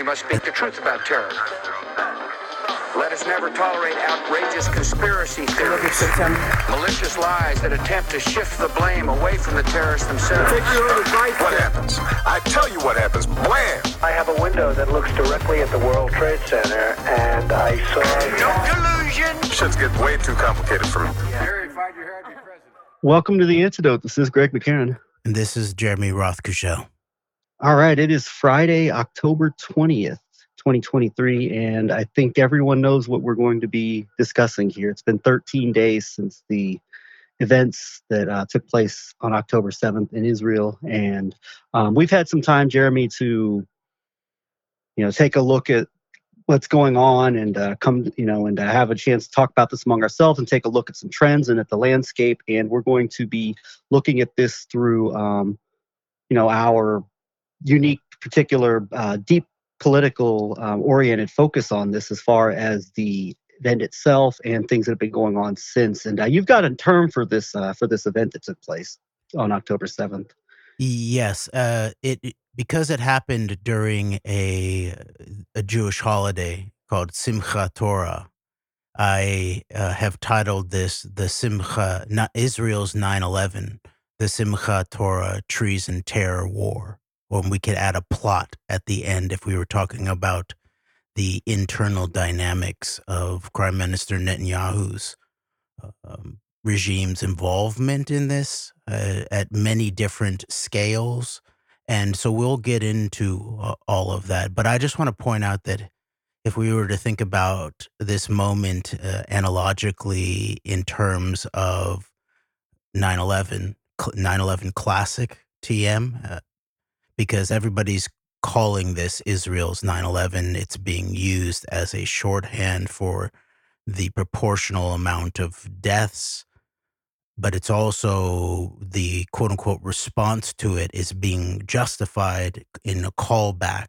We must speak the truth about terror. Let us never tolerate outrageous conspiracy theories, malicious lies that attempt to shift the blame away from the terrorists themselves. Take your own advice. What happens? I tell you what happens. Blam! I have a window that looks directly at the World Trade Center, and I saw... No delusion! Shit's getting way too complicated for me. Harry, find your head, your president. Welcome to The Antidote. This is Greg McCarran. And this is Jeremy Rothkushel. All right, it is Friday, October 20th, 2023, and I think everyone knows what we're going to be discussing here. It's been 13 days since the events that took place on October 7th in Israel, and we've had some time, Jeremy, to take a look at what's going on and have a chance to talk about this among ourselves and take a look at some trends and at the landscape. And we're going to be looking at this through, our unique, particular, deep political oriented focus on this as far as the event itself and things that have been going on since. And you've got a term for this event that took place on October 7th. Yes, because it happened during a Jewish holiday called Simchat Torah. I have titled this the Simcha, not Israel's 9/11, the Simchat Torah Treason Terror War. Or we could add a plot at the end if we were talking about the internal dynamics of Prime Minister Netanyahu's regime's involvement in this at many different scales. And so we'll get into all of that. But I just want to point out that if we were to think about this moment analogically in terms of 9/11 Classic TM, because everybody's calling this Israel's 9/11. It's being used as a shorthand for the proportional amount of deaths, but it's also the quote-unquote response to it is being justified in a callback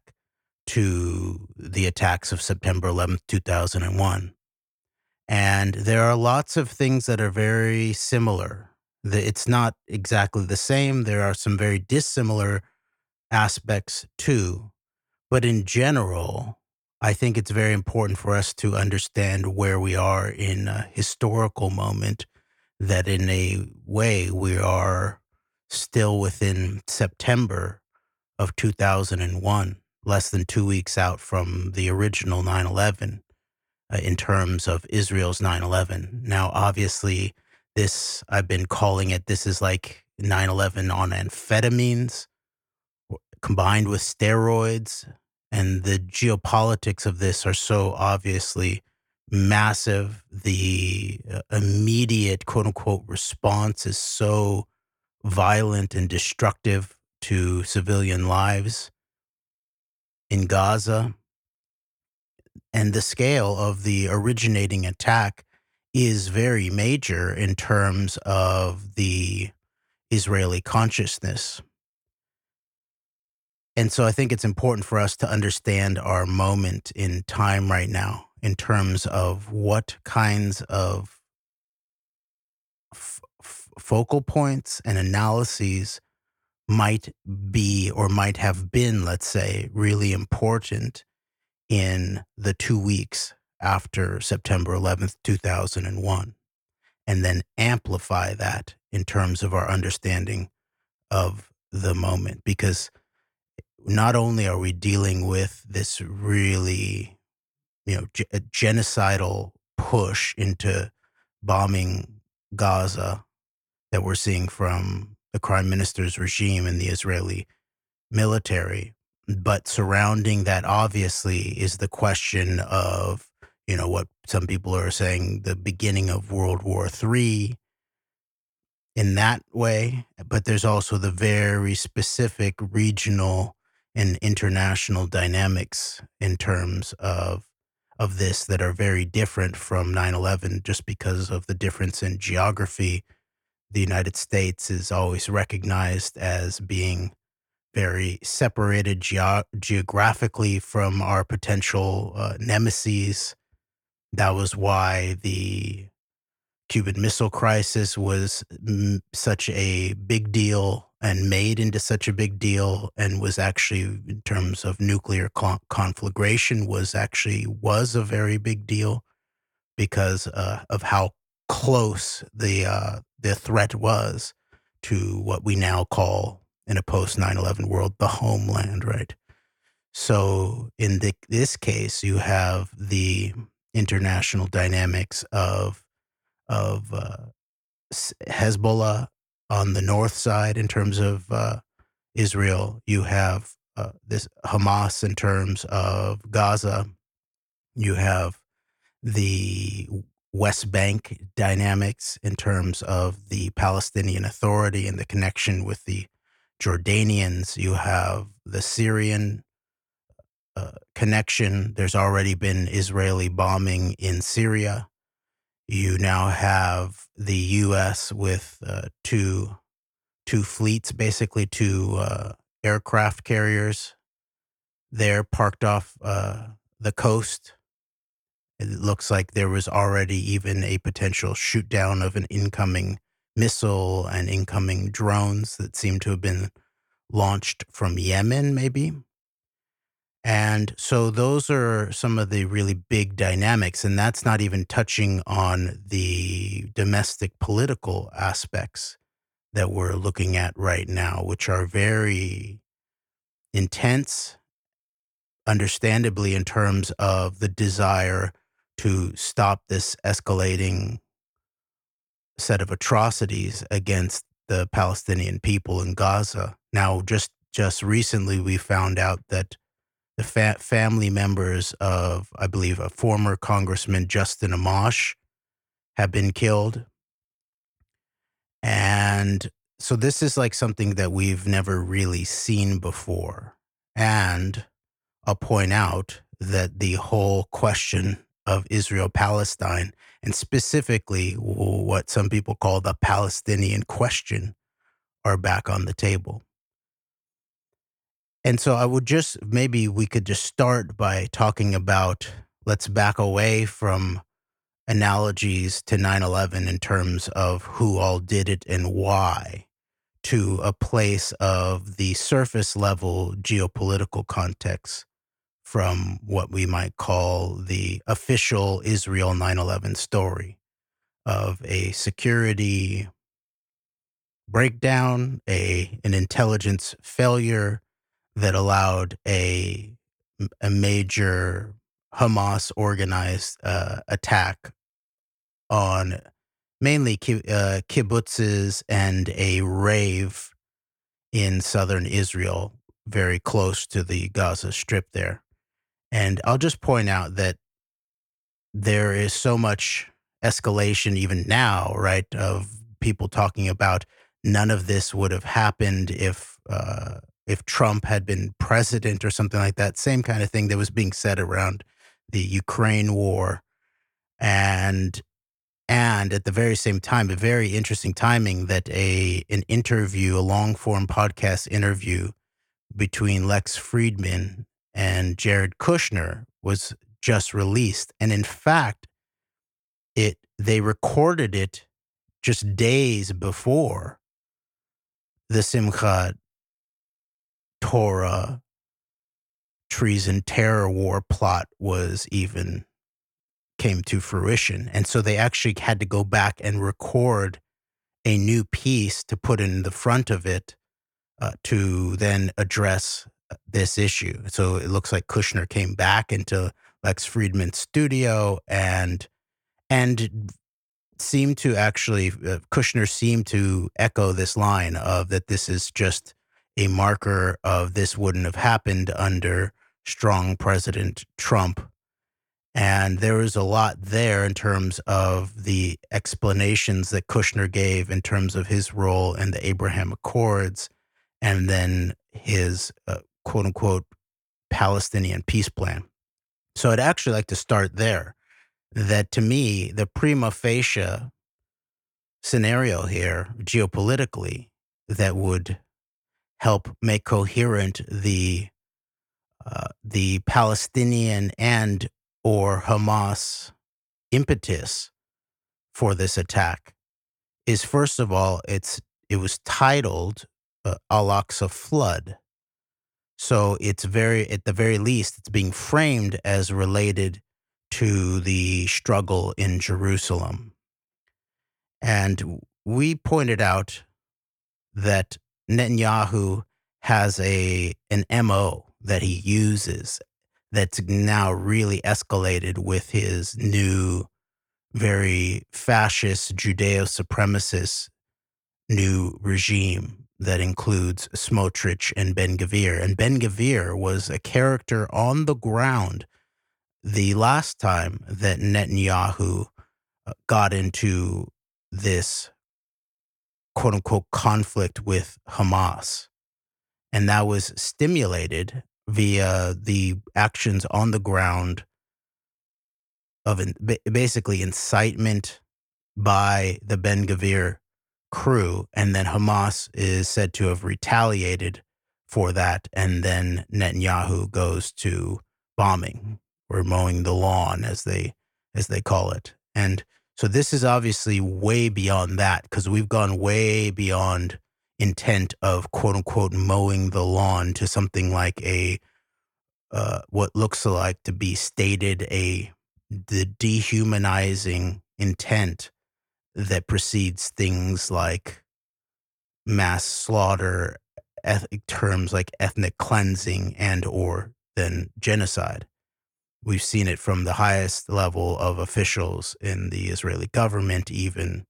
to the attacks of September 11th, 2001. And there are lots of things that are very similar. It's not exactly the same. There are some very dissimilar aspects too. But in general, I think it's very important for us to understand where we are in a historical moment, that in a way we are still within September of 2001, less than 2 weeks out from the original 9/11 in terms of Israel's 9/11. Now, obviously, this, I've been calling it, this is like 9/11 on amphetamines, combined with steroids, and the geopolitics of this are so obviously massive. The immediate quote-unquote response is so violent and destructive to civilian lives in Gaza. And the scale of the originating attack is very major in terms of the Israeli consciousness. And so I think it's important for us to understand our moment in time right now in terms of what kinds of focal points and analyses might be or might have been, let's say, really important in the 2 weeks after September 11th, 2001, and then amplify that in terms of our understanding of the moment. Because not only are we dealing with this really, genocidal push into bombing Gaza that we're seeing from the Prime Minister's regime and the Israeli military, but surrounding that obviously is the question of, what some people are saying, the beginning of World War III in that way. But there's also the very specific regional and international dynamics in terms of this that are very different from 9/11 just because of the difference in geography. The United States is always recognized as being very separated geographically from our potential nemeses. That was why the Cuban Missile Crisis was such a big deal and made into such a big deal, and was actually, in terms of nuclear conflagration, was a very big deal because of how close the threat was to what we now call, in a post 9/11 world, the homeland, right? So in this case, you have the international dynamics of Hezbollah on the north side in terms of Israel. You have this Hamas in terms of Gaza. You have the West Bank dynamics in terms of the Palestinian Authority and the connection with the Jordanians. You have the Syrian connection. There's already been Israeli bombing in Syria. You now have the U.S. with two fleets, basically two aircraft carriers there parked off the coast. It looks like there was already even a potential shoot down of an incoming missile and incoming drones that seem to have been launched from Yemen, maybe. And so those are some of the really big dynamics, and that's not even touching on the domestic political aspects that we're looking at right now, which are very intense, understandably, in terms of the desire to stop this escalating set of atrocities against the Palestinian people in Gaza. Now, just recently, we found out that the family members of, I believe, a former Congressman, Justin Amash, have been killed. And so this is like something that we've never really seen before. And I'll point out that the whole question of Israel-Palestine, and specifically what some people call the Palestinian question, are back on the table. And so maybe we could just start by talking about, let's back away from analogies to 9/11 in terms of who all did it and why, to a place of the surface level geopolitical context from what we might call the official Israel 9/11 story of a security breakdown, an intelligence failure that allowed a major Hamas organized attack on mainly kibbutzes and a rave in southern Israel, very close to the Gaza Strip there. And I'll just point out that there is so much escalation even now, right, of people talking about none of this would have happened if Trump had been president or something like that. Same kind of thing that was being said around the Ukraine war. And at the very same time, a very interesting timing that an interview, a long form podcast interview between Lex Friedman and Jared Kushner was just released. And in fact, they recorded it just days before the Simchat Torah treason terror war plot came to fruition. And so they actually had to go back and record a new piece to put in the front of it to then address this issue. So it looks like Kushner came back into Lex Friedman's studio and seemed to actually, Kushner seemed to echo this line of that this is just a marker of this wouldn't have happened under strong President Trump. And there was a lot there in terms of the explanations that Kushner gave in terms of his role in the Abraham Accords and then his quote unquote Palestinian peace plan. So I'd actually like to start there. That to me, the prima facie scenario here geopolitically that would help make coherent the Palestinian and or Hamas impetus for this attack is, first of all, it was titled Al-Aqsa flood. So it's at the very least, it's being framed as related to the struggle in Jerusalem. And we pointed out that Netanyahu has an MO that he uses that's now really escalated with his new, very fascist, Judeo-supremacist new regime that includes Smotrich and Ben-Gvir. And Ben-Gvir was a character on the ground the last time that Netanyahu got into this quote-unquote conflict with Hamas. And that was stimulated via the actions on the ground of basically incitement by the Ben-Gvir crew, and then Hamas is said to have retaliated for that, and then Netanyahu goes to bombing or mowing the lawn, as they call it. And so this is obviously way beyond that, because we've gone way beyond intent of quote unquote mowing the lawn to something like what looks like to be stated the dehumanizing intent that precedes things like mass slaughter, terms like ethnic cleansing and or then genocide. We've seen it from the highest level of officials in the Israeli government, even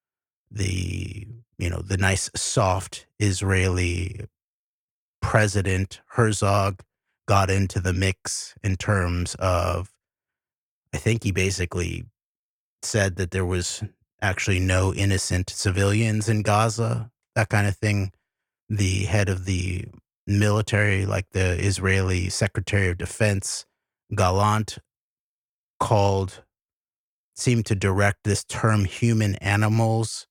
the nice soft Israeli president Herzog got into the mix in terms of, I think he basically said that there was actually no innocent civilians in Gaza, that kind of thing. The head of the military, like the Israeli Secretary of Defense, Gallant, seemed to direct this term human animals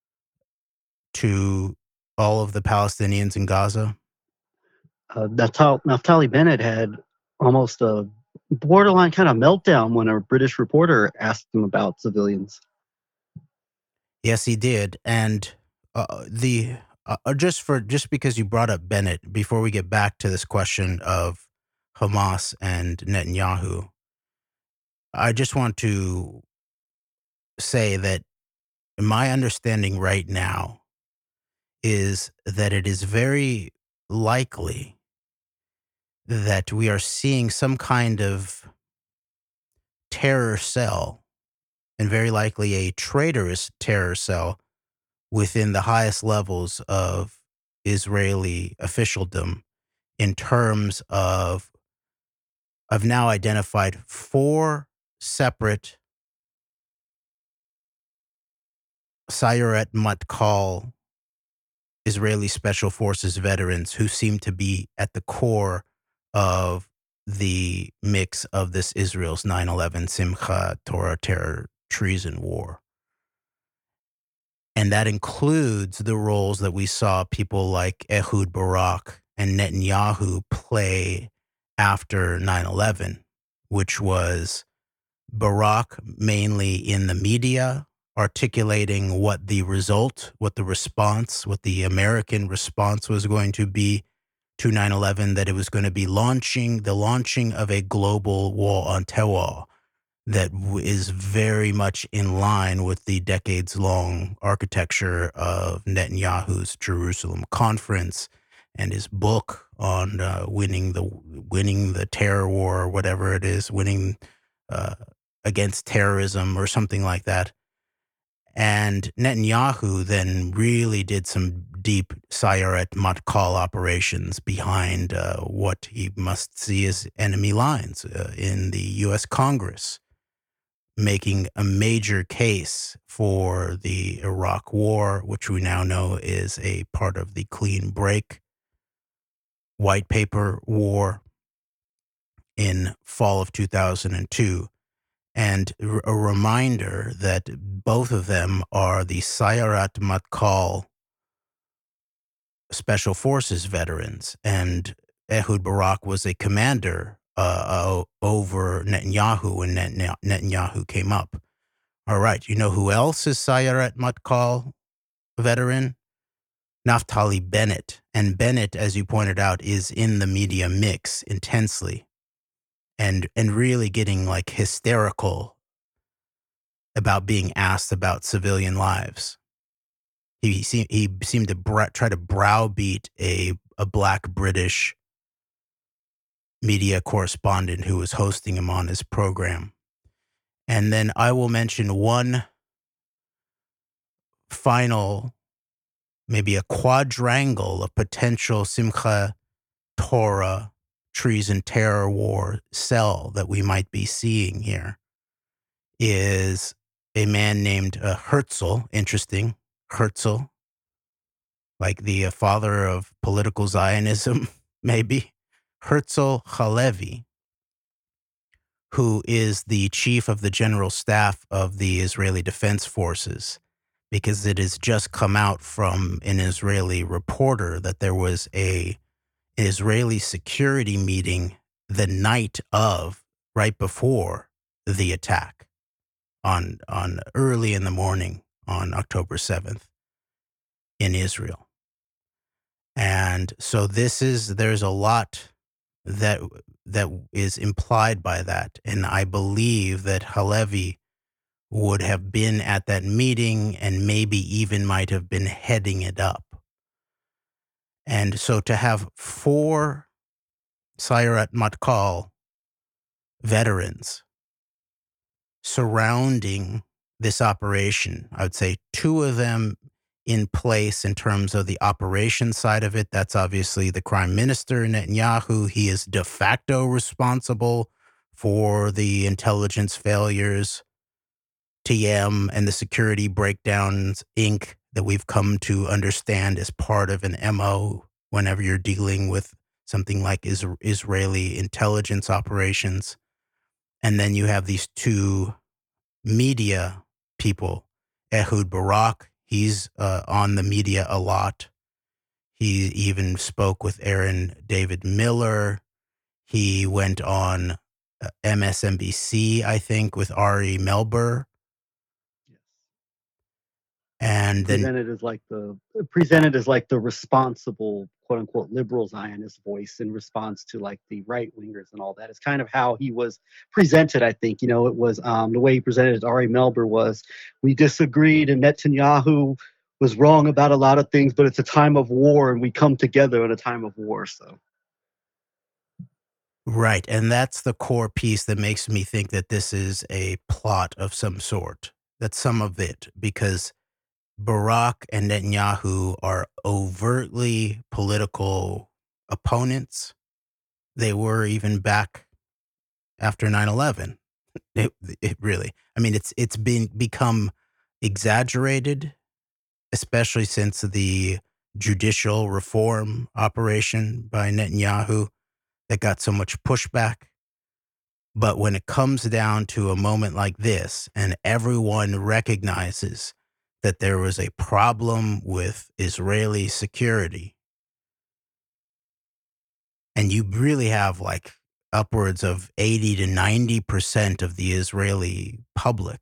to all of the Palestinians in Gaza. Naftali Bennett had almost a borderline kind of meltdown when a British reporter asked him about civilians. Yes, he did. And just because you brought up Bennett, before we get back to this question of Hamas and Netanyahu, I just want to say that my understanding right now is that it is very likely that we are seeing some kind of terror cell, and very likely a traitorous terror cell within the highest levels of Israeli officialdom, in terms of I've now identified 4 separate Sayeret Matkal Israeli Special Forces veterans who seem to be at the core of the mix of this Israel's 9/11 Simcha Torah terror treason war. And that includes the roles that we saw people like Ehud Barak and Netanyahu play after 9/11, which was Barak mainly in the media, articulating what the American response was going to be to 9/11, that it was going to be the launching of a global war on terror that is very much in line with the decades-long architecture of Netanyahu's Jerusalem conference and his book on winning the terror war, or whatever it is, winning against terrorism or something like that. And Netanyahu then really did some deep Sayeret Matkal operations behind what he must see as enemy lines in the U.S. Congress, making a major case for the Iraq War, which we now know is a part of the Clean Break White Paper War in fall of 2002. And a reminder that both of them are the Sayeret Matkal Special Forces veterans. And Ehud Barak was a commander over Netanyahu when Netanyahu came up. All right. You know who else is Sayeret Matkal veteran? Naftali Bennett. And Bennett, as you pointed out, is in the media mix intensely and really getting like hysterical about being asked about civilian lives. He seemed to try to browbeat a black British media correspondent who was hosting him on his program. And then I will mention one final, maybe a quadrangle of potential Simcha Torah treason terror war cell that we might be seeing here is a man named Herzl. Interesting. Herzl, like the father of political Zionism, maybe. Herzl Halevi, who is the chief of the general staff of the Israeli Defense Forces, because it has just come out from an Israeli reporter that there was an Israeli security meeting the night of, right before the attack on early in the morning on October 7th in Israel. And so there's a lot that is implied by that. And I believe that Halevi would have been at that meeting and maybe even might have been heading it up. And so to have 4 Sayeret Matkal veterans surrounding this operation, I would say 2 of them in place in terms of the operation side of it. That's obviously the Prime Minister, Netanyahu. He is de facto responsible for the intelligence failures, TM, and the security breakdowns, Inc., that we've come to understand as part of an MO whenever you're dealing with something like Israeli intelligence operations. And then you have these 2 media people, Ehud Barak. He's on the media a lot. He even spoke with Aaron David Miller. He went on MSNBC, I think, with Ari Melber. Yes. And then presented as like the responsible, quote unquote, liberal Zionist voice in response to like the right wingers and all that. It's kind of how he was presented, I think. It was the way he presented it, Ari Melber, was we disagreed and Netanyahu was wrong about a lot of things, but it's a time of war and we come together in a time of war. So right. And that's the core piece that makes me think that this is a plot of some sort. That's some of it, because Barak and Netanyahu are overtly political opponents. They were even back after 9/11. It really, I mean, it's become exaggerated, especially since the judicial reform operation by Netanyahu that got so much pushback. But when it comes down to a moment like this, and everyone recognizes that there was a problem with Israeli security, and you really have like upwards of 80 to 90% of the Israeli public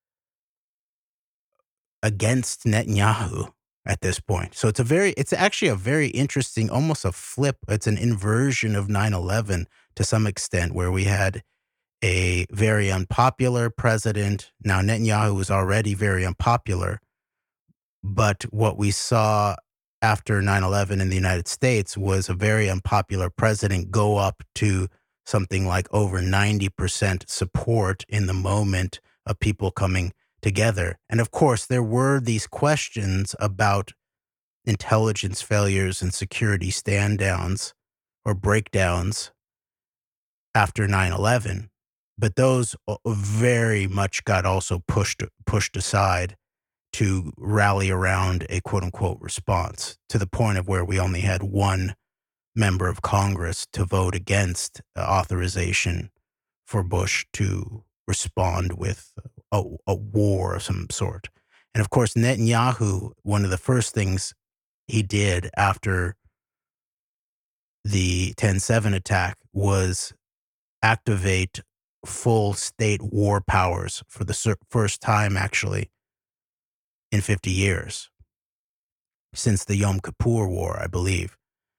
against Netanyahu at this point. So it's actually a very interesting, almost a flip. It's an inversion of 9/11 to some extent, where we had a very unpopular president. Now, Netanyahu was already very unpopular, but what we saw after 9/11 in the United States was a very unpopular president go up to something like over 90% support in the moment of people coming together. And of course, there were these questions about intelligence failures and security stand downs or breakdowns after 9/11. But those very much got also pushed aside to rally around a quote unquote response, to the point of where we only had 1 member of Congress to vote against authorization for Bush to respond with a war of some sort. And of course, Netanyahu, one of the first things he did after the 10/7 attack was activate full state war powers for the first time, actually, in 50 years. since the Yom Kippur War, I believe.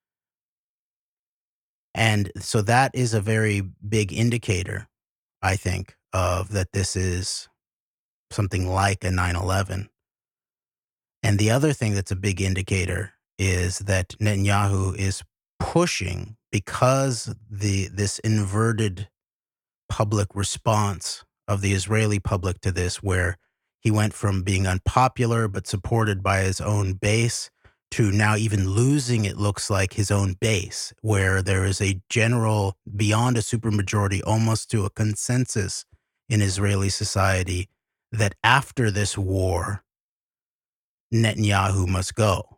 And so that is a very big indicator, I think, of that this is something like a 9/11. And the other thing that's a big indicator is that Netanyahu is pushing, because this inverted public response of the Israeli public to this, where he went from being unpopular but supported by his own base to now even losing, it looks like, his own base, where there is a general, beyond a supermajority, almost to a consensus in Israeli society that after this war, Netanyahu must go.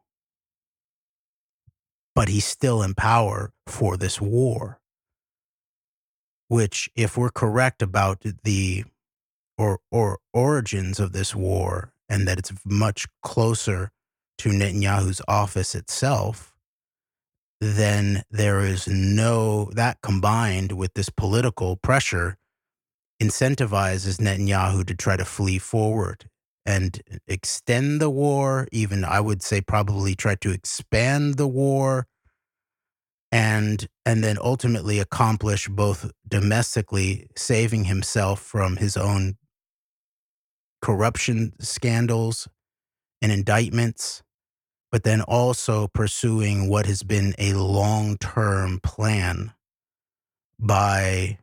But he's still in power for this war, which, if we're correct about the or origins of this war, and that it's much closer to Netanyahu's office itself, then there is that combined with this political pressure incentivizes Netanyahu to try to flee forward and extend the war, even, I would say, probably try to expand the war, and then ultimately accomplish both domestically saving himself from his own corruption scandals and indictments, but then also pursuing what has been a long-term plan by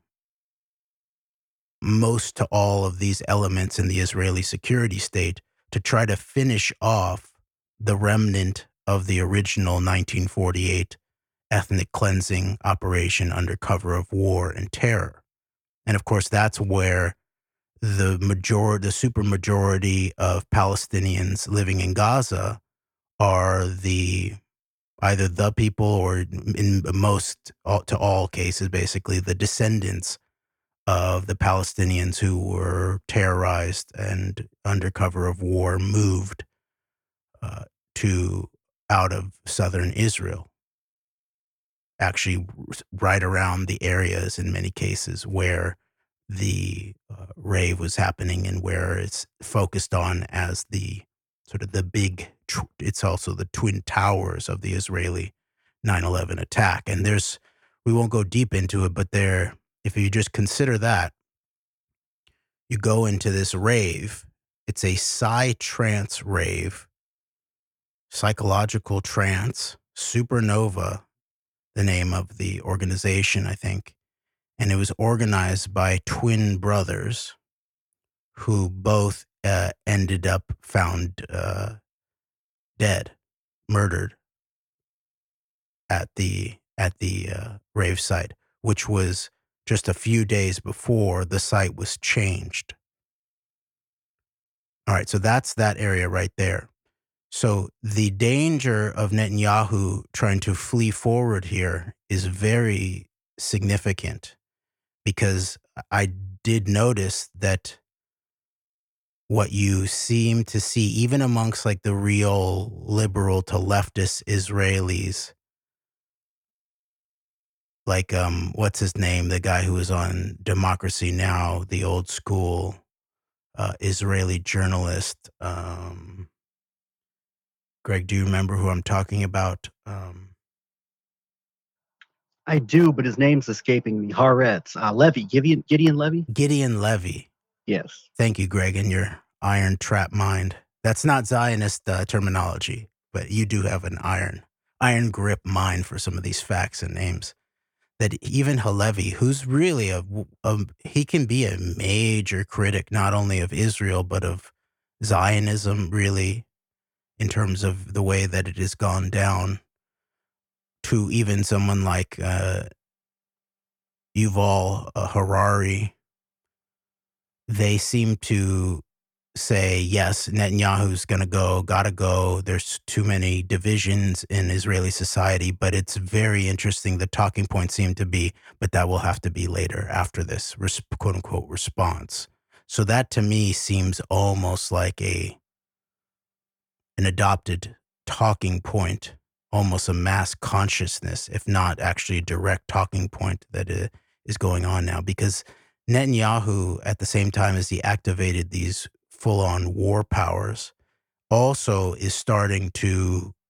most to all of these elements in the Israeli security state to try to finish off the remnant of the original 1948 ethnic cleansing operation under cover of war and terror. And of course, that's where the supermajority of Palestinians living in Gaza are either the people, or in to all cases, basically the descendants of the Palestinians who were terrorized and under cover of war moved out of southern Israel. Actually, right around the areas, in many cases, where the rave was happening and where it's focused on as the sort of the big, it's also the twin towers of the Israeli 9/11 attack. And we won't go deep into it, but if you just consider that, you go into this rave, it's a psytrance rave, psychological trance, Supernova, the name of the organization, I think. And it was organized by twin brothers who both ended up found dead, murdered at the rave site, which was just a few days before the site was changed. All right, so that's that area right there. So the danger of Netanyahu trying to flee forward here is very significant, because I did notice that what you seem to see, even amongst like the real liberal to leftist Israelis, like what's his name, the guy who was on Democracy Now!, the old school Israeli journalist. Greg, do you remember who I'm talking about? I do, but his name's escaping me. Haaretz. Levy. Gideon Levy? Gideon Levy. Yes. Thank you, Greg, in your iron trap mind. That's not Zionist terminology, but you do have an iron grip mind for some of these facts and names. That even Halevi, who's really he can be a major critic, not only of Israel, but of Zionism, really, in terms of the way that it has gone down, to even someone like Yuval Harari. They seem to say, yes, Netanyahu's gotta go. There's too many divisions in Israeli society, but it's very interesting. The talking points seem to be, but that will have to be later after this quote unquote response. So that to me seems almost like an adopted talking point, almost a mass consciousness, if not actually a direct talking point that is going on now, because Netanyahu, at the same time as he activated these full-on war powers, also is starting to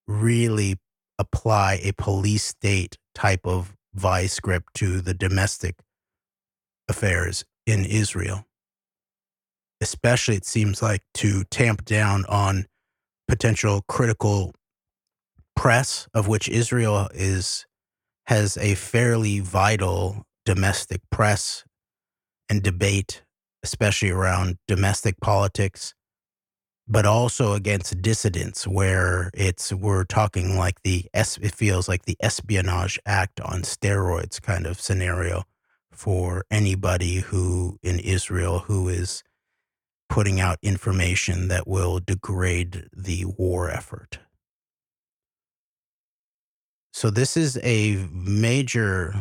really apply a police state type of vice grip to the domestic affairs in Israel. Especially, it seems like, to tamp down on potential critical press, of which Israel has a fairly vital domestic press and debate, especially around domestic politics, but also against dissidents, where we're talking like it feels like the Espionage Act on steroids kind of scenario for anybody who in Israel who is putting out information that will degrade the war effort. So this is a major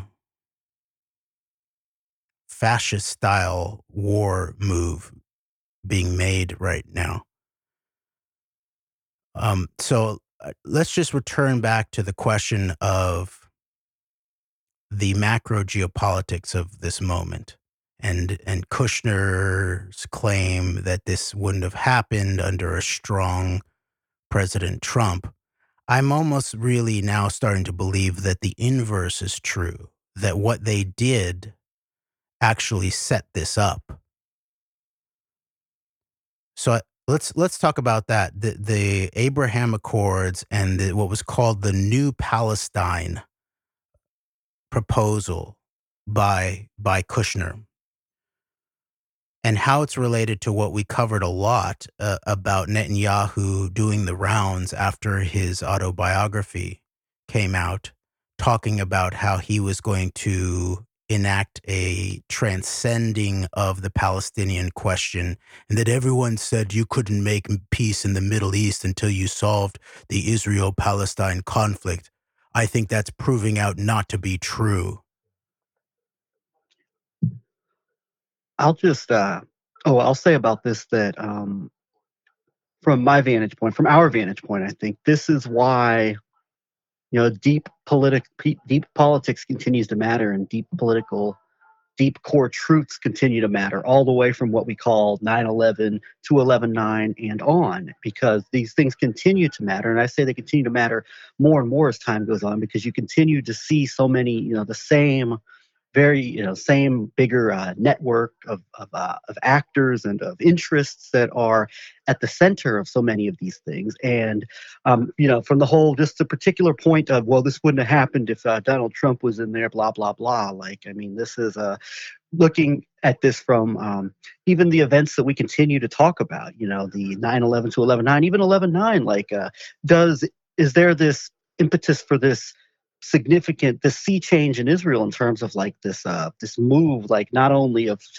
fascist-style war move being made right now. So let's just return back to the question of the macro geopolitics of this moment. And Kushner's claim that this wouldn't have happened under a strong President Trump. I'm almost really now starting to believe that the inverse is true, that what they did actually set this up. So let's talk about that. The Abraham Accords and what was called the New Palestine proposal by Kushner, and how it's related to what we covered a lot about Netanyahu doing the rounds after his autobiography came out, talking about how he was going to enact a transcending of the Palestinian question, and that everyone said you couldn't make peace in the Middle East until you solved the Israel-Palestine conflict. I think that's proving out not to be true. I'll just, I'll say about this that from my vantage point, from our vantage point, I think this is why, deep politics continues to matter, and deep core truths continue to matter, all the way from what we call 9/11 to 11/9 and on, because these things continue to matter. And I say they continue to matter more and more as time goes on, because you continue to see so many, the same same bigger network of actors and of interests that are at the center of so many of these things. And, from the whole, just the particular point of, well, this wouldn't have happened if Donald Trump was in there, blah, blah, blah. This is looking at this from even the events that we continue to talk about, the 9/11 to 11/9, even 11/9, is there this impetus for this sea change in Israel in terms of this move, not only of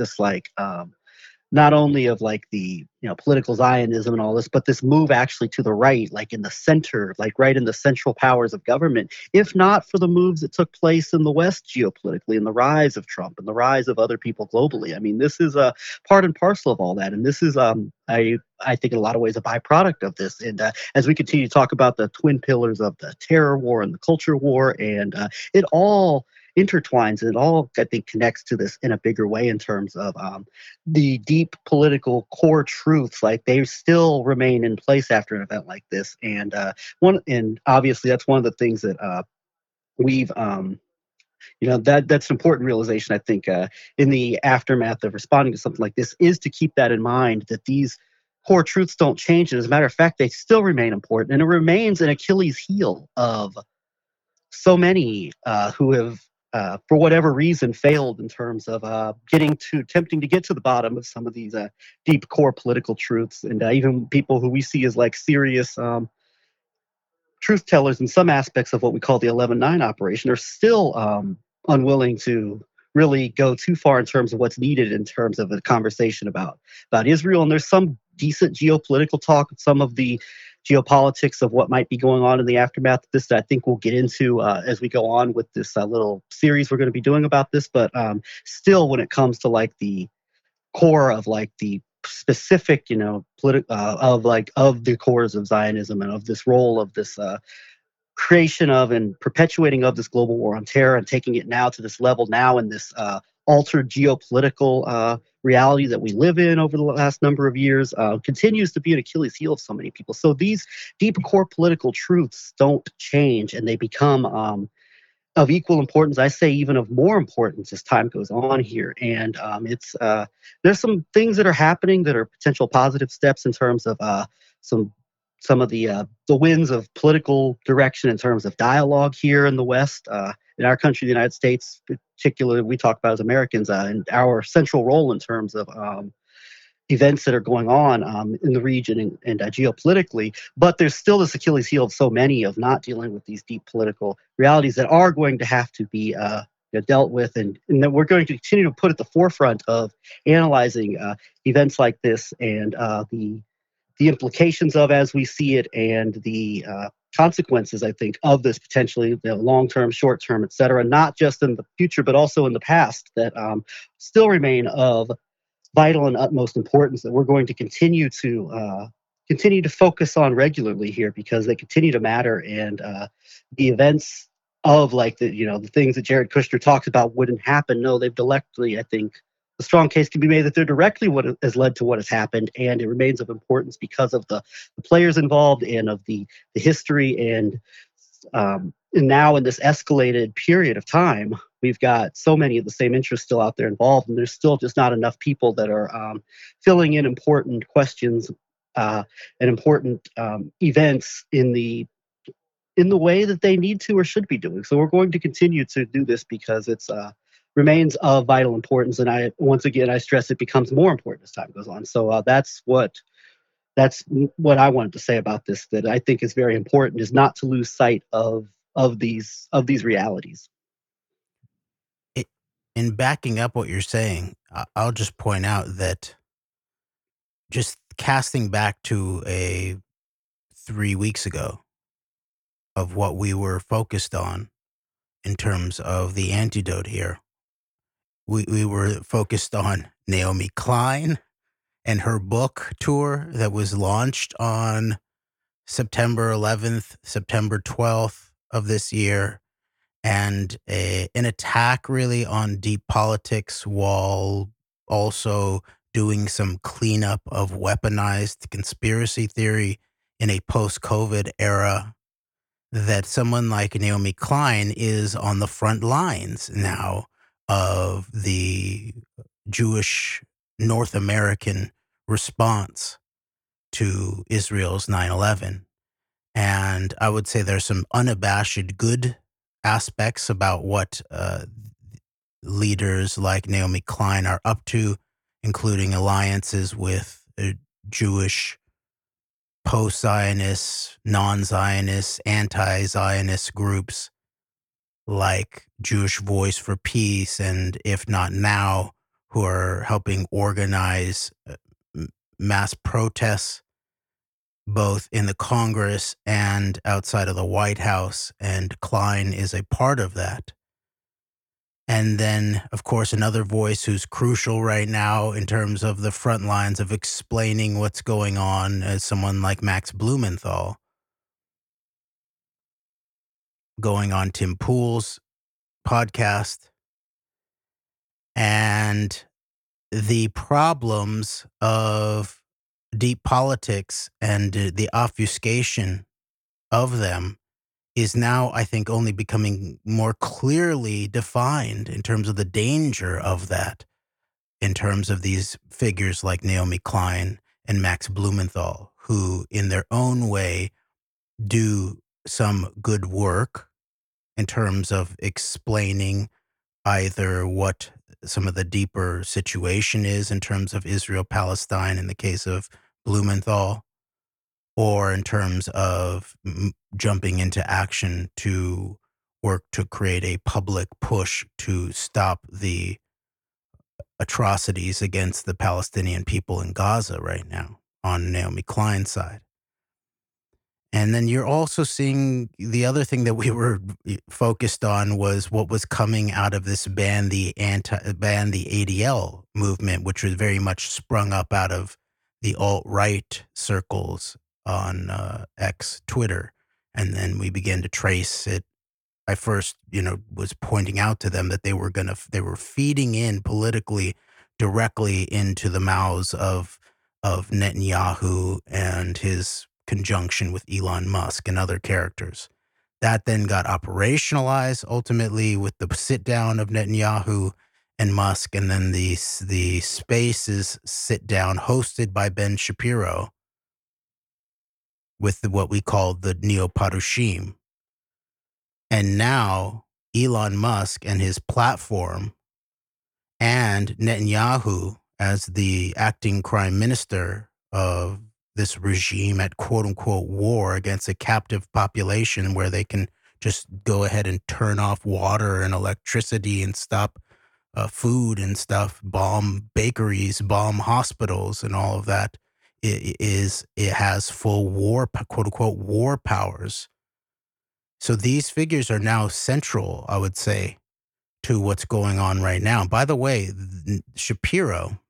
the political Zionism and all this, but this move actually to the right, in the center, right in the central powers of government, if not for the moves that took place in the West geopolitically, and the rise of Trump and the rise of other people globally. I mean, this is a part and parcel of all that, and this is I think in a lot of ways a byproduct of this. And as we continue to talk about the twin pillars of the terror war and the culture war, and it all intertwines, and it all, I think, connects to this in a bigger way in terms of the deep political core truths. They still remain in place after an event like this. And obviously that's one of the things that we've that's an important realization, I think, in the aftermath of responding to something like this, is to keep that in mind, that these core truths don't change. And as a matter of fact, they still remain important, and it remains an Achilles heel of so many who have, for whatever reason, failed in terms of attempting to get to the bottom of some of these deep core political truths. And even people who we see as serious truth tellers in some aspects of what we call the 11/9 operation are still unwilling to really go too far in terms of what's needed in terms of a conversation about Israel. And there's some decent geopolitical talk, some of the geopolitics of what might be going on in the aftermath of this that I think we'll get into as we go on with this little series we're going to be doing about this. But still, when it comes to the core of the specific, of the cores of Zionism and of this role of this creation of and perpetuating of this global war on terror, and taking it now to this level now in this altered geopolitical reality that we live in over the last number of years continues to be an Achilles heel of so many people. So these deep core political truths don't change, and they become of equal importance. I say even of more importance as time goes on here. And there's some things that are happening that are potential positive steps in terms of some of the winds of political direction in terms of dialogue here in the West. In our country, the United States, particularly, we talk about as Americans, and our central role in terms of events that are going on in the region and geopolitically. But there's still this Achilles heel of so many of not dealing with these deep political realities that are going to have to be dealt with, and that we're going to continue to put at the forefront of analyzing events like this and the implications of as we see it, and the consequences, I think, of this potentially, long-term, short-term, et cetera, not just in the future, but also in the past, that still remain of vital and utmost importance, that we're going to continue to focus on regularly here, because they continue to matter. And the events of the things that Jared Kushner talks about wouldn't happen. No, they've directly, I think, a strong case can be made that they're directly what has led to what has happened, and it remains of importance because of the players involved and of the history. And now in this escalated period of time, we've got so many of the same interests still out there involved, and there's still just not enough people that are filling in important questions and important events in the way that they need to or should be doing. So we're going to continue to do this because it's remains of vital importance. And I stress it becomes more important as time goes on. So that's what I wanted to say about this, that I think is very important, is not to lose sight of these realities. In backing up what you're saying, I'll just point out that just casting back to 3 weeks ago of what we were focused on in terms of the antidote here, we were focused on Naomi Klein and her book tour that was launched on September 11th, September 12th of this year, and an attack really on deep politics, while also doing some cleanup of weaponized conspiracy theory in a post-COVID era, that someone like Naomi Klein is on the front lines now of the Jewish North American response to Israel's 9/11. And I would say there's some unabashed good aspects about what leaders like Naomi Klein are up to, including alliances with Jewish post-Zionist, non-Zionist, anti-Zionist groups like Jewish Voice for Peace and If Not Now, who are helping organize mass protests both in the Congress and outside of the White House, and Klein is a part of that. And then, of course, another voice who's crucial right now in terms of the front lines of explaining what's going on is someone like Max Blumenthal, going on Tim Pool's podcast. And the problems of deep politics and the obfuscation of them is now, I think, only becoming more clearly defined in terms of the danger of that, in terms of these figures like Naomi Klein and Max Blumenthal, who in their own way do some good work in terms of explaining either what some of the deeper situation is in terms of Israel-Palestine in the case of Blumenthal, or in terms of jumping into action to work to create a public push to stop the atrocities against the Palestinian people in Gaza right now on Naomi Klein's side. And then you're also seeing the other thing that we were focused on was what was coming out of this ban the ADL movement, which was very much sprung up out of the alt-right circles on X, Twitter. And then we began to trace it I first, was pointing out to them that they were feeding in politically directly into the mouths of Netanyahu and his conjunction with Elon Musk and other characters. That then got operationalized ultimately with the sit down of Netanyahu and Musk, and then the Spaces sit down hosted by Ben Shapiro with what we call the Neo-Parushim. And now Elon Musk and his platform and Netanyahu as the acting prime minister of this regime at quote unquote war against a captive population where they can just go ahead and turn off water and electricity and stop food and stuff, bomb bakeries, bomb hospitals and all of that. It has full war, quote unquote, war powers. So these figures are now central, I would say, to what's going on right now. By the way, Shapiro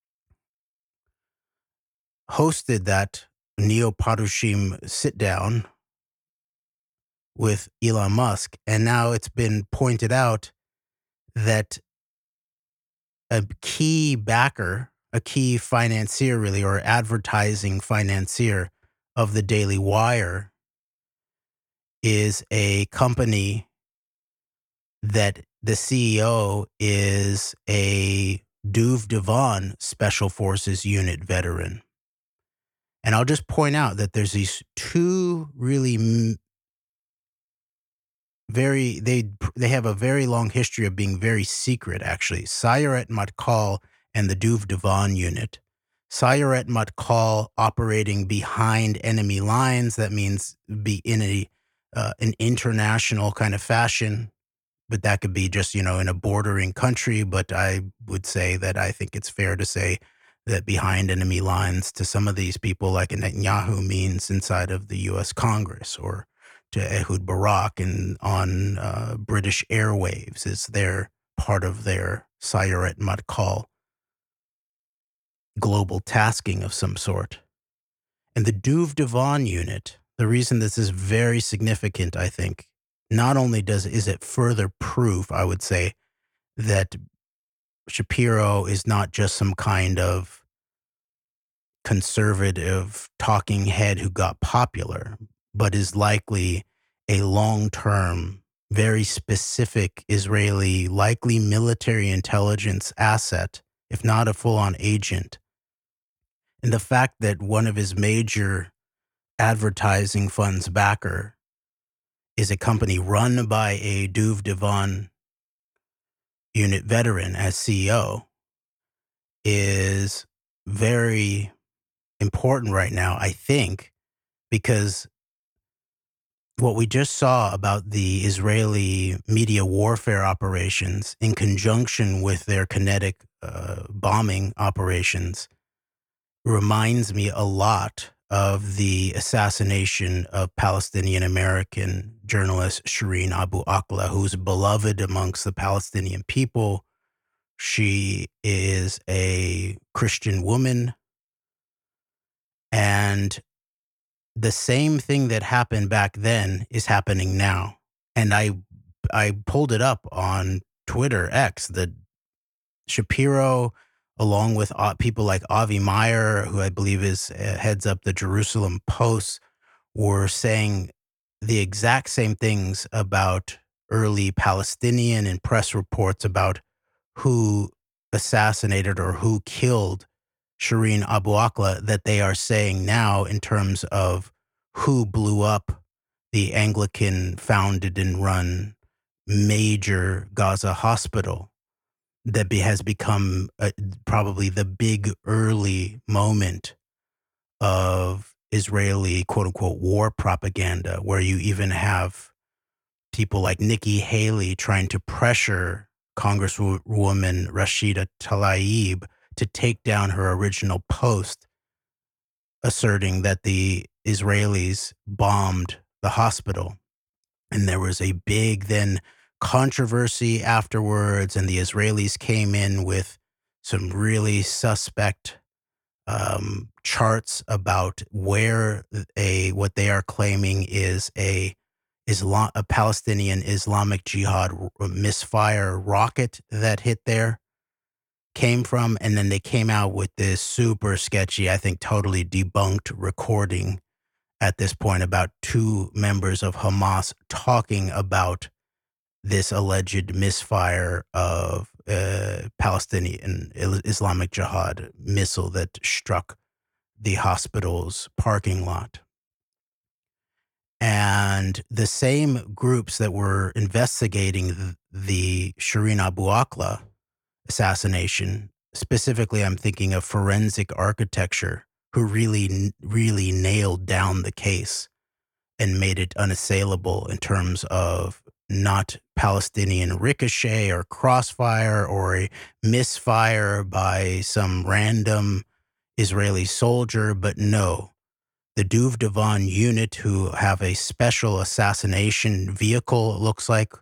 hosted that Neo-Parushim sit down with Elon Musk, and now it's been pointed out that a key backer, a key financier really, or advertising financier of the Daily Wire is a company that the CEO is a Duvdevan Special Forces unit veteran. And I'll just point out that there's these two really they have a very long history of being very secret, actually. Sayeret Matkal and the Duvdevan unit. Sayeret Matkal operating behind enemy lines. That means be in an international kind of fashion, but that could be just, in a bordering country. But I would say that I think it's fair to say that behind enemy lines to some of these people like Netanyahu means inside of the U.S. Congress, or to Ehud Barak and on British airwaves is their part of their Sayeret Matkal global tasking of some sort. And the Duvdevan unit, the reason this is very significant, I think, not only is it further proof, I would say, that Shapiro is not just some kind of conservative talking head who got popular, but is likely a long-term, very specific Israeli, likely military intelligence asset, if not a full-on agent. And the fact that one of his major advertising funds backer is a company run by a Duvdevan unit veteran as CEO is very important right now, I think, because what we just saw about the Israeli media warfare operations in conjunction with their kinetic bombing operations reminds me a lot of the assassination of Palestinian-American journalist Shireen Abu Akleh, who's beloved amongst the Palestinian people. She is a Christian woman, and the same thing that happened back then is happening now. And I pulled it up on Twitter X, that Shapiro, along with people like Avi Meyer, who I believe heads up the Jerusalem Post, were saying the exact same things about early Palestinian and press reports about who assassinated or who killed Shireen Abu Akleh that they are saying now in terms of who blew up the Anglican founded and run major Gaza hospital that has become probably the big early moment of Israeli quote unquote war propaganda, where you even have people like Nikki Haley trying to pressure Congresswoman Rashida Tlaib to take down her original post, asserting that the Israelis bombed the hospital. And there was a big then controversy afterwards, and the Israelis came in with some really suspect charts about where what they are claiming is a Palestinian Islamic Jihad misfire rocket that hit there came from. And then they came out with this super sketchy, I think totally debunked recording at this point about two members of Hamas talking about this alleged misfire of Palestinian Islamic Jihad missile that struck the hospital's parking lot. And the same groups that were investigating the Shireen Abu Akleh assassination, specifically I'm thinking of forensic architecture, who really nailed down the case and made it unassailable in terms of not Palestinian ricochet or crossfire or a misfire by some random Israeli soldier, but no, the Duvdevan unit, who have a special assassination vehicle, it looks like,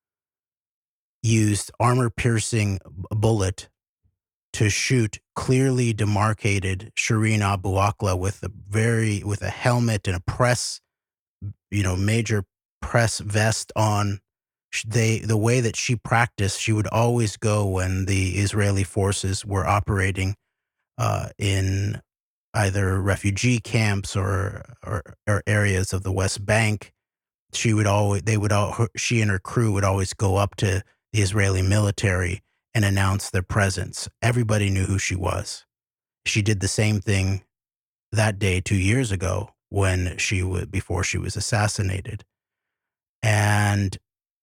used armor-piercing bullet to shoot clearly demarcated Shireen Abu Akleh with a helmet and a press, major press vest on. The way that she practiced, she would always go when the Israeli forces were operating in either refugee camps or areas of the West Bank. She and her crew would always go up to the Israeli military and announce their presence. Everybody knew who she was. She did the same thing that day 2 years ago before she was assassinated. And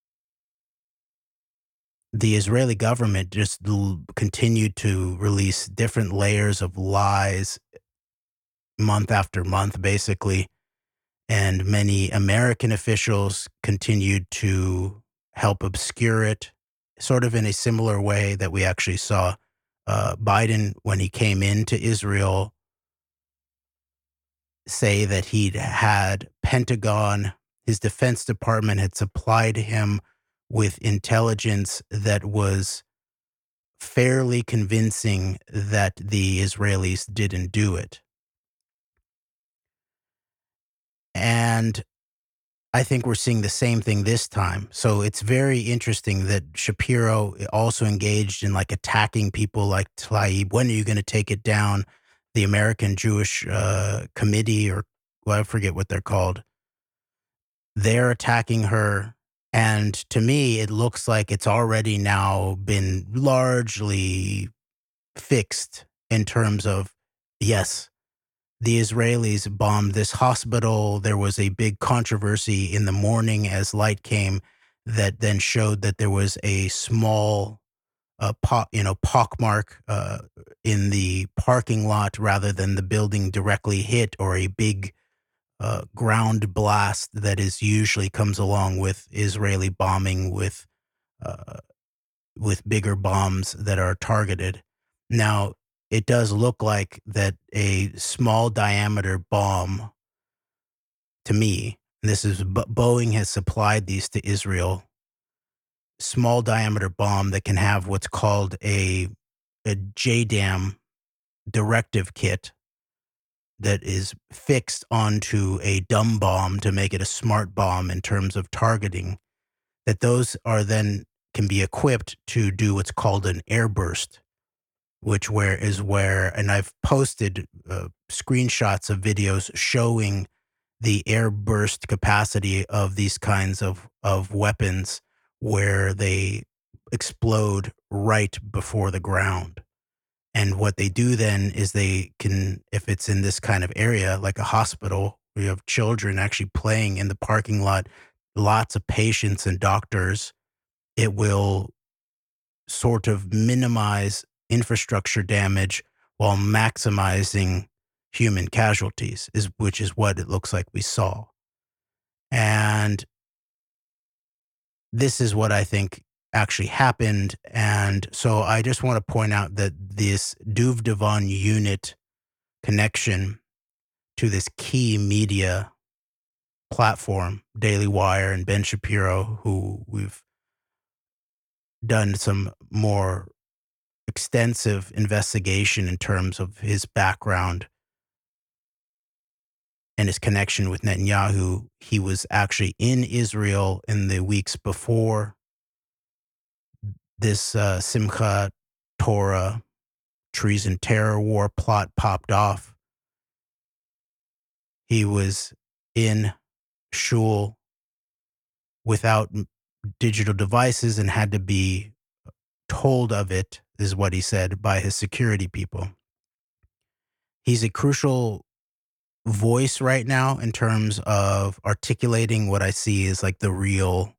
the Israeli government just continued to release different layers of lies month after month, basically. And many American officials continued to help obscure it, sort of in a similar way that we actually saw Biden, when he came into Israel, say that he'd had Pentagon, his Defense Department had supplied him with intelligence that was fairly convincing that the Israelis didn't do it. And I think we're seeing the same thing this time. So it's very interesting that Shapiro also engaged in attacking people like Tlaib. When are you going to take it down? The American Jewish Committee, or I forget what they're called. They're attacking her. And to me, it looks like it's already now been largely fixed in terms of, yes, the Israelis bombed this hospital. There was a big controversy in the morning as light came that then showed that there was a small pockmark in the parking lot rather than the building directly hit, or a big ground blast that usually comes along with Israeli bombing with bigger bombs that are targeted. Now, it does look like that a small diameter bomb, to me, this is Boeing has supplied these to Israel, small diameter bomb that can have what's called a JDAM directive kit that is fixed onto a dumb bomb to make it a smart bomb in terms of targeting, that those are then can be equipped to do what's called an airburst, and I've posted screenshots of videos showing the airburst capacity of these kinds of weapons, where they explode right before the ground. And what they do then is they can, if it's in this kind of area, like a hospital, where you have children actually playing in the parking lot, lots of patients and doctors, it will sort of minimize infrastructure damage while maximizing human casualties, which is what it looks like we saw. And this is what I think actually happened. And so I just want to point out that this Duvdevan unit connection to this key media platform, Daily Wire and Ben Shapiro, who we've done some more extensive investigation in terms of his background, and his connection with Netanyahu. He was actually in Israel in the weeks before this Simchat Torah treason terror war plot popped off. He was in shul without digital devices and had to be told of it, is what he said, by his security people. He's a crucial voice right now in terms of articulating what I see as like the real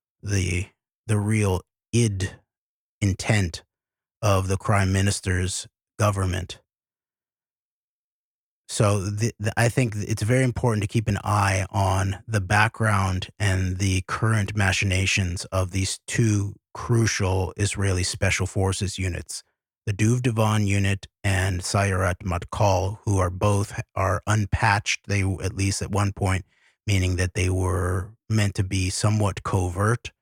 id intent of the prime minister's government. So I think it's very important to keep an eye on the background and the current machinations of these two crucial Israeli special forces units, the Duvdevan unit and Sayarat Matkal, who are unpatched. They, at least at one point, meaning that they were meant to be somewhat covert.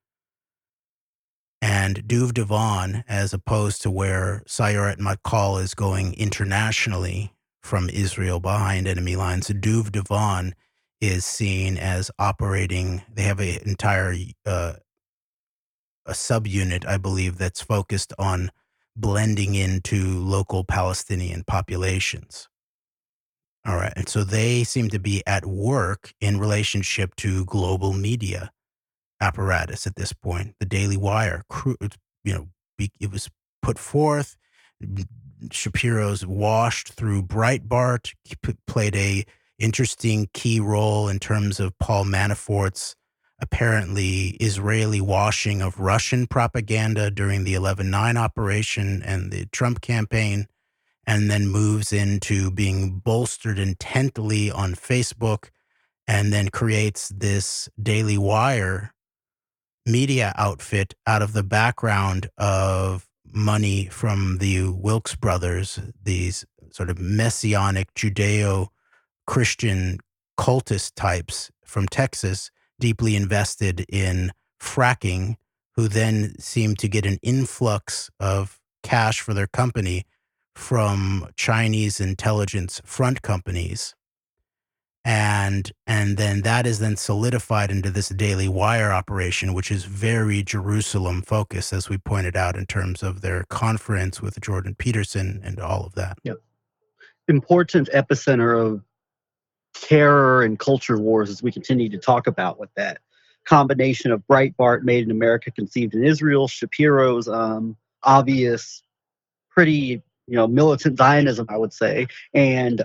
And Duvdevan, as opposed to where Sayarat Matkal is going internationally from Israel behind enemy lines, Duvdevan is seen as operating. They have an entire a subunit, I believe, that's focused on blending into local Palestinian populations. All right, and so they seem to be at work in relationship to global media apparatus at this point. The Daily Wire, it was put forth. Shapiro's washed through Breitbart, played a interesting key role in terms of Paul Manafort's apparently Israeli washing of Russian propaganda during the 11/9 operation and the Trump campaign, and then moves into being bolstered intently on Facebook, and then creates this Daily Wire media outfit out of the background of money from the Wilkes brothers, these sort of messianic Judeo-Christian cultist types from Texas, deeply invested in fracking, who then seem to get an influx of cash for their company from Chinese intelligence front companies. And then that is then solidified into this Daily Wire operation, which is very Jerusalem focused, as we pointed out, in terms of their conference with Jordan Peterson and all of that. Yep. Important epicenter of terror and culture wars, as we continue to talk about, with that combination of Breitbart, Made in America, Conceived in Israel, Shapiro's obvious, pretty militant Zionism, I would say, and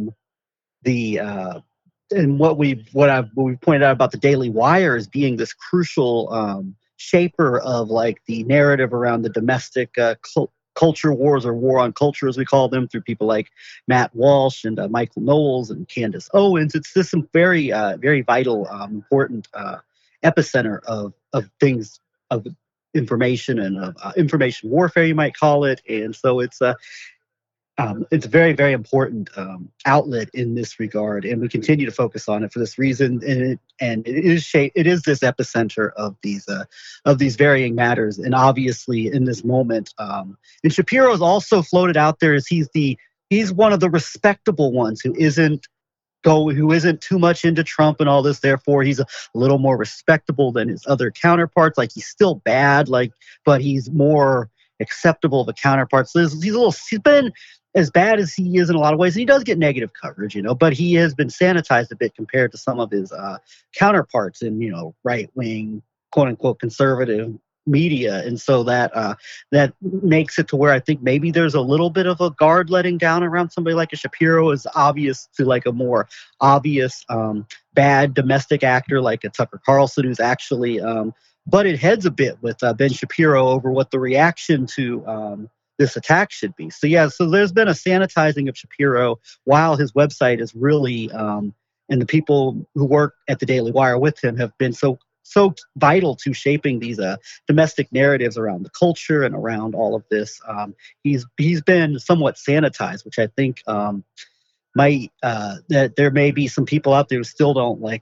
what we've pointed out about the Daily Wire as being this crucial shaper of like the narrative around the domestic culture wars, or war on culture, as we call them, through people like Matt Walsh and Michael Knowles and Candace Owens. It's this some very very vital, important epicenter of things, of information and of information warfare, you might call it. And so it's a very, very important outlet in this regard, and we continue to focus on it for this reason. And it is this epicenter of these varying matters. And obviously, in this moment, and Shapiro is also floated out there as he's one of the respectable ones who isn't too much into Trump and all this. Therefore, he's a little more respectable than his other counterparts. Like, he's still bad, but he's more acceptable of a counterpart. So he's been as bad as he is in a lot of ways. And he does get negative coverage, but he has been sanitized a bit compared to some of his counterparts in, right-wing, quote-unquote, conservative media. And so that makes it to where I think maybe there's a little bit of a guard letting down around somebody like a Shapiro, is obvious to like a more obvious bad domestic actor like a Tucker Carlson, who's actually butted heads a bit with Ben Shapiro over what the reaction to this attack should be. So there's been a sanitizing of Shapiro while his website is really, and the people who work at the Daily Wire with him have been so vital to shaping these domestic narratives around the culture and around all of this. He's been somewhat sanitized, which I think might that there may be some people out there who still don't like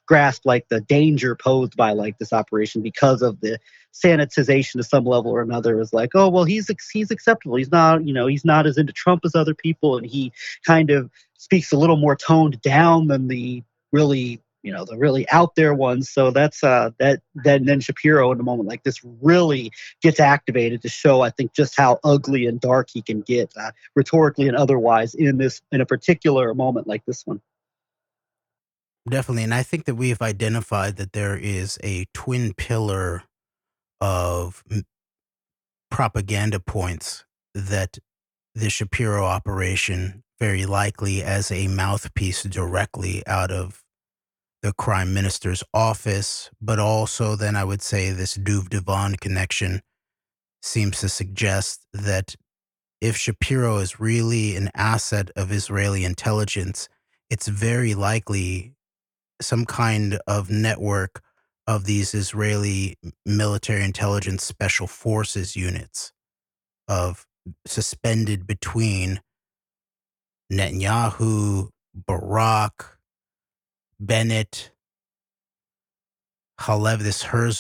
grasp like the danger posed by like this operation because of the sanitization to some level or another. Is like, oh well, he's acceptable. He's not, he's not as into Trump as other people, and he kind of speaks a little more toned down than the really, the really out there ones. So that's then Shapiro in a moment like this really gets activated to show, I think, just how ugly and dark he can get, rhetorically and otherwise, in a particular moment like this one. Definitely. And I think that we have identified that there is a twin pillar of propaganda points that the Shapiro operation, very likely as a mouthpiece directly out of the crime minister's office, but also then I would say this Duvdevon connection seems to suggest that if Shapiro is really an asset of Israeli intelligence, it's very likely some kind of network of these Israeli military intelligence special forces units of suspended between Netanyahu, Barak, Bennett, Halevi, this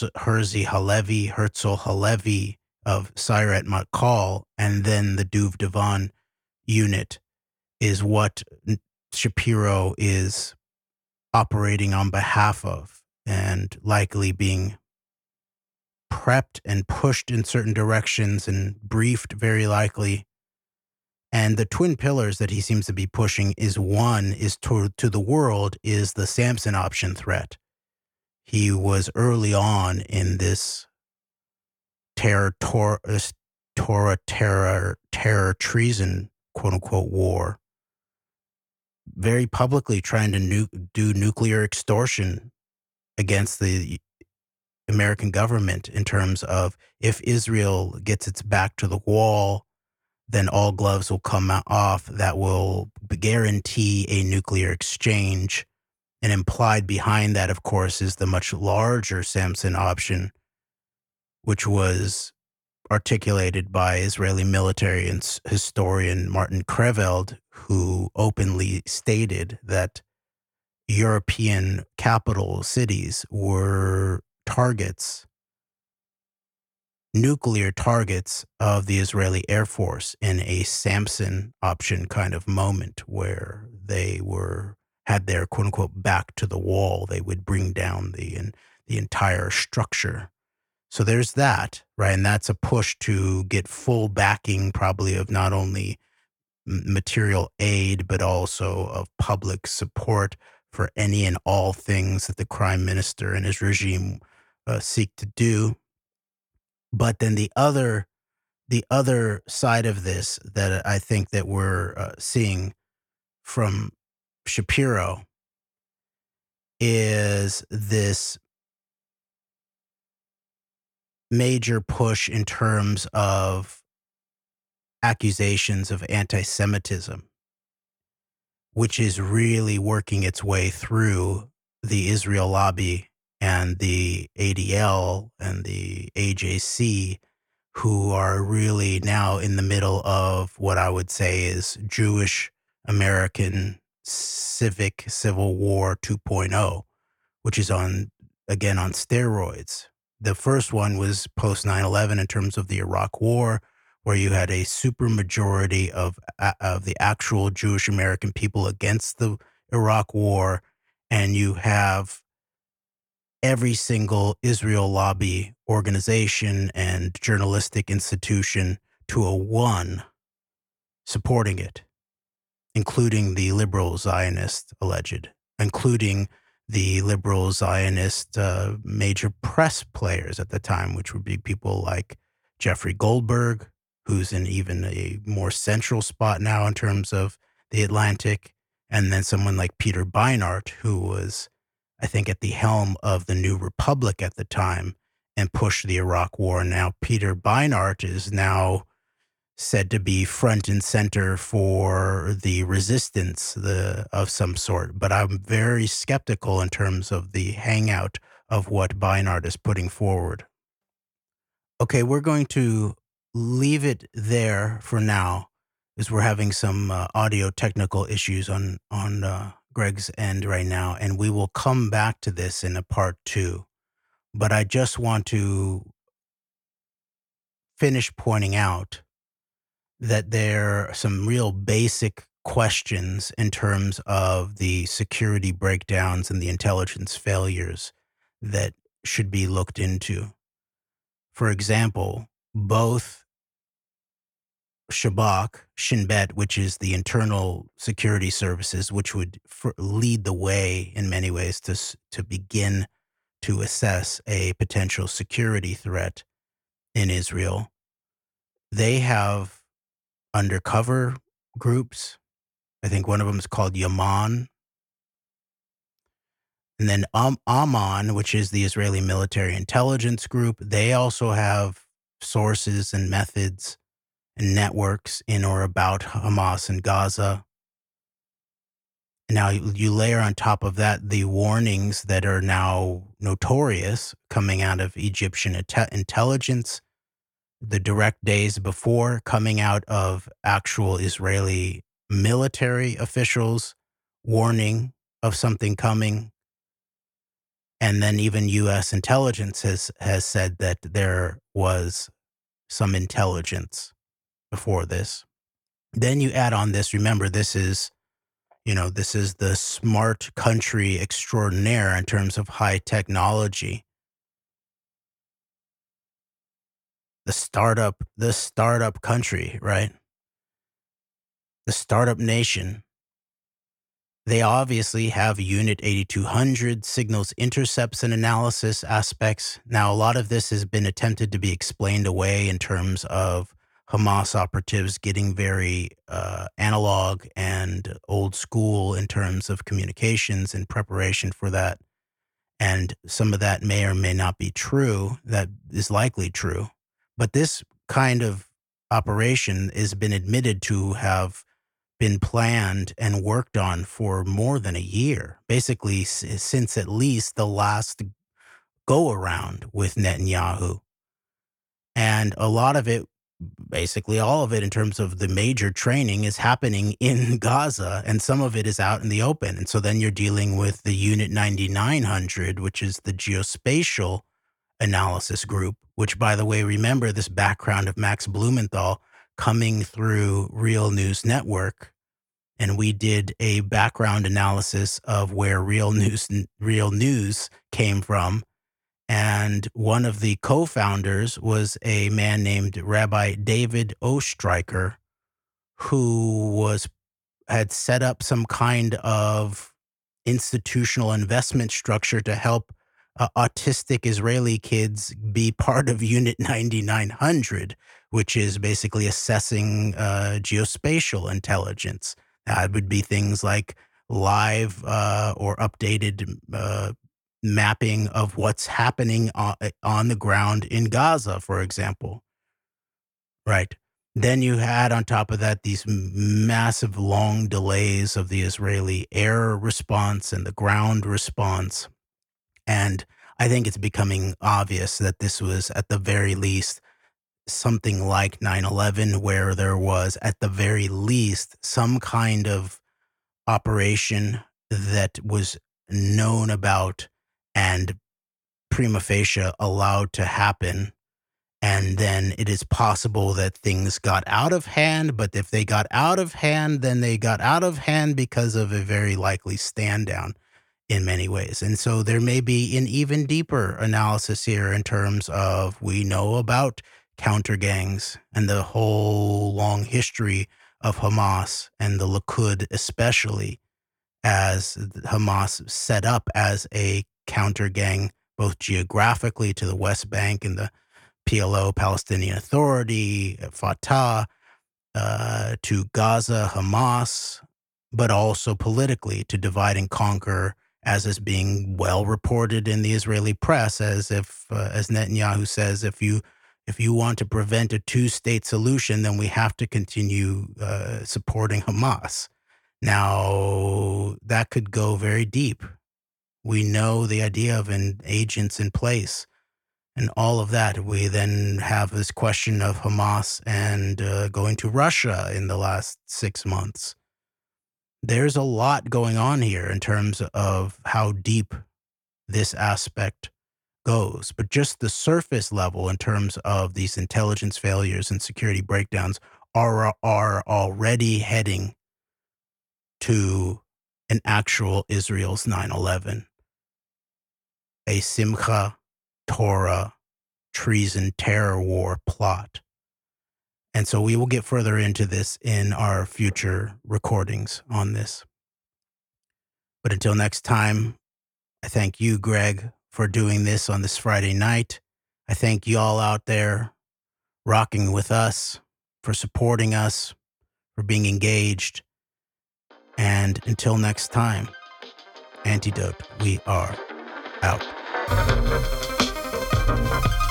Herzl Halevi of Sayeret Matkal, and then the Duvdevon unit is what Shapiro is operating on behalf of, and likely being prepped and pushed in certain directions and briefed very likely. And the twin pillars that he seems to be pushing is one is to the world is the Samson option threat. He was early on in this terror treason, quote unquote, war, very publicly trying to do nuclear extortion against the American government in terms of if Israel gets its back to the wall, then all gloves will come off. That will guarantee a nuclear exchange. And implied behind that, of course, is the much larger Samson option, which was articulated by Israeli military and historian Martin Kreveld, who openly stated that European capital cities were targets, nuclear targets of the Israeli Air Force in a Samson option kind of moment where they had their quote unquote back to the wall. They would bring down the entire structure. So there's that, right? And that's a push to get full backing, probably of not only material aid, but also of public support for any and all things that the crime minister and his regime seek to do. But then the other side of this that I think that we're seeing from Shapiro is this major push in terms of accusations of anti-Semitism, which is really working its way through the Israel lobby and the ADL and the AJC, who are really now in the middle of what I would say is Jewish American civil war 2.0, which is on steroids. The first one was post 9/11 in terms of the Iraq War, where you had a super majority of the actual Jewish American people against the Iraq War, and you have every single Israel lobby organization and journalistic institution to a one supporting it, including the liberal Zionist alleged, including the liberal Zionist major press players at the time, which would be people like Jeffrey Goldberg, who's in even a more central spot now in terms of the Atlantic, and then someone like Peter Beinart, who was, I think, at the helm of the New Republic at the time and pushed the Iraq War. Now, Peter Beinart is now said to be front and center for the resistance of some sort. But I'm very skeptical in terms of the hangout of what Beinart is putting forward. Okay, we're going to leave it there for now, as we're having some audio technical issues on Greg's end right now, and we will come back to this in a part 2. But I just want to finish pointing out that there are some real basic questions in terms of the security breakdowns and the intelligence failures that should be looked into. For example, both Shin Bet, which is the internal security services, which would lead the way in many ways to begin to assess a potential security threat in Israel. They have undercover groups. I think one of them is called Yaman. And then Amman, which is the Israeli military intelligence group, they also have sources and methods and networks in or about Hamas and Gaza. Now, you layer on top of that the warnings that are now notorious coming out of Egyptian intelligence, the direct days before coming out of actual Israeli military officials warning of something coming. And then even U.S. intelligence has said that there was some intelligence before this. Then you add on this, remember, this is the smart country extraordinaire in terms of high technology. The startup country, right? The startup nation. They obviously have Unit 8200, signals intercepts and analysis aspects. Now, a lot of this has been attempted to be explained away in terms of Hamas operatives getting very analog and old school in terms of communications and preparation for that. And some of that may or may not be true. That is likely true. But this kind of operation has been admitted to have been planned and worked on for more than a year, basically since at least the last go-around with Netanyahu. And a lot of it, basically all of it in terms of the major training, is happening in Gaza, and some of it is out in the open. And so then you're dealing with the Unit 9900, which is the geospatial analysis group, which, by the way, remember this background of Max Blumenthal coming through Real News Network. And we did a background analysis of where Real News came from. And one of the co-founders was a man named Rabbi David Ostreicher, who had set up some kind of institutional investment structure to help autistic Israeli kids be part of Unit 9900, which is basically assessing geospatial intelligence. That would be things like live or updated mapping of what's happening on the ground in Gaza, for example. Right. Then you had on top of that these massive long delays of the Israeli air response and the ground response. And I think it's becoming obvious that this was at the very least something like 9/11, where there was at the very least some kind of operation that was known about and prima facie allowed to happen. And then it is possible that things got out of hand, but if they got out of hand, then they got out of hand because of a very likely stand down in many ways. And so there may be an even deeper analysis here in terms of, we know about counter gangs and the whole long history of Hamas and the Likud, especially, as Hamas set up as a counter gang, both geographically to the West Bank and the PLO, Palestinian Authority, Fatah, to Gaza, Hamas, but also politically to divide and conquer, as is being well reported in the Israeli press, as Netanyahu says, if you want to prevent a two-state solution, then we have to continue supporting Hamas. Now, that could go very deep. We know the idea of agents in place and all of that. We then have this question of Hamas and going to Russia in the last 6 months. there's a lot going on here in terms of how deep this aspect goes. But just the surface level in terms of these intelligence failures and security breakdowns are already heading to an actual Israel's 9/11, a Simcha Torah treason terror war plot. And so we will get further into this in our future recordings on this. But until next time, I thank you, Greg, for doing this on this Friday night. I thank you all out there rocking with us, for supporting us, for being engaged. And until next time, Antidote, we are out.